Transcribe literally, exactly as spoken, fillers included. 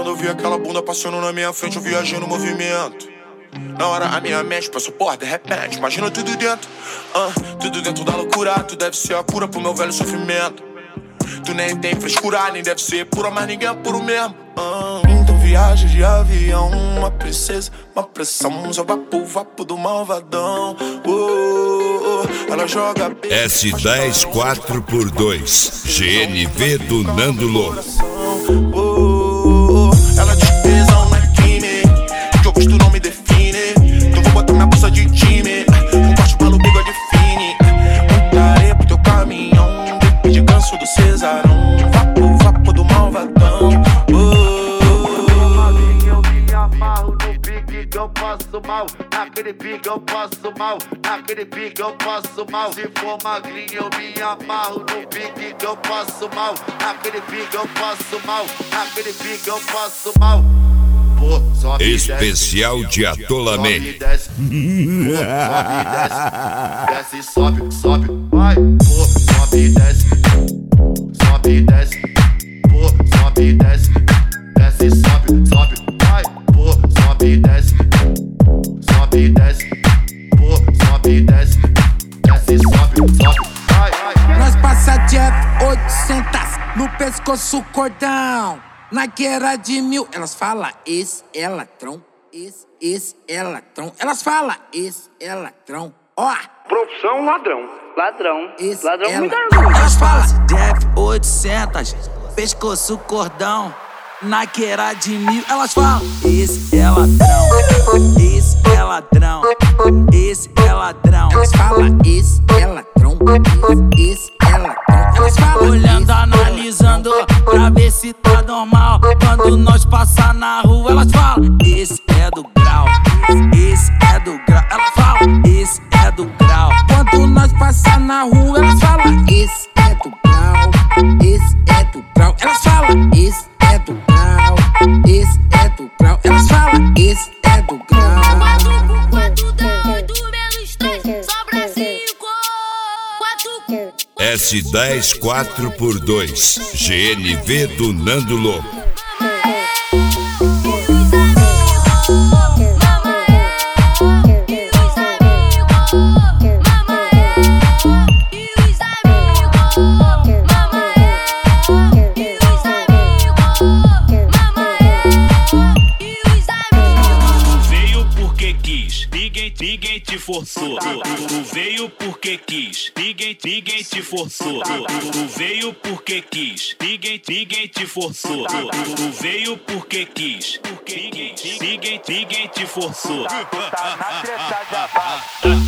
quando eu vi aquela bunda passando na minha frente, eu viajei no movimento. Na hora a minha mente passou por de repente, imagina tudo dentro, uh, tudo dentro da loucura. Tu deve ser a cura pro meu velho sofrimento. Tu nem tem frescura, nem deve ser pura, mas ninguém é puro mesmo. uh, Então viagem de avião, uma princesa, uma pressão, só vapo, vapo do malvadão. uh, uh, Ela joga S dez quatro por dois, G N V do Nando Louco. uh, uh, uh, Ela diz tesão na time, que eu visto não me define. Então vou botar minha bolsa de time, um corte pelo bigode fine. Muita areia pro teu caminhão, de ganso do Cesarão, vapo, vapo do malvadão. Eu me amarro no pique que eu passo mal. Naquele pique eu passo mal. Naquele pique eu passo mal. Se for magrinho eu me amarro no pique que eu passo mal. Naquele pique eu passo mal. Naquele pique eu passo mal. Pô, sobe, Especial desce, de atolamento. sobe, desce, pô, sobe, desce, desce, sobe, sobe, vai, pô, sobe, desce, sobe, desce, pô, sobe, desce, desce, sobe, sobe, vai, pô, sobe, desce, sobe, desce, pô, sobe, desce, desce, sobe, sobe, vai, vai. Nós passa de F oitocentos no pescoço cordão. Naquela de mil, elas falam esse é ladrão, esse, esse é ladrão. Elas falam esse é ladrão, ó. Profissão ladrão. Ladrão. Esse ladrão é me dá ladrão. orgulho. Elas falam De F oitocentos, pescoço cordão. Naquela de mil, elas falam esse é ladrão, esse é ladrão, esse é ladrão. Elas falam esse é ladrão, esse, esse é ladrão. Elas falam Olhando, esse analisando, pra ver se tá normal. Quando nós passar na rua, elas falam esse é do grau, esse é do grau. Elas falam esse é do grau. Quando nós passar na rua, elas falam esse é do grau, esse é do grau. Elas falam esse é do grau, esse é do grau. Elas falam esse é do grau. Quatro, quatro doido, menos três, sobra cinco. Quatro, S dez quatro por dois, G N V do Nando Louco. Ninguém te forçou, tu, tu veio porque quis. Ninguém, ninguém te forçou, tu, tu veio porque quis. Ninguém, ninguém te forçou, tu, tu veio porque quis. Porque ninguém, ninguém, ninguém te forçou. Tá na treta de abaixo.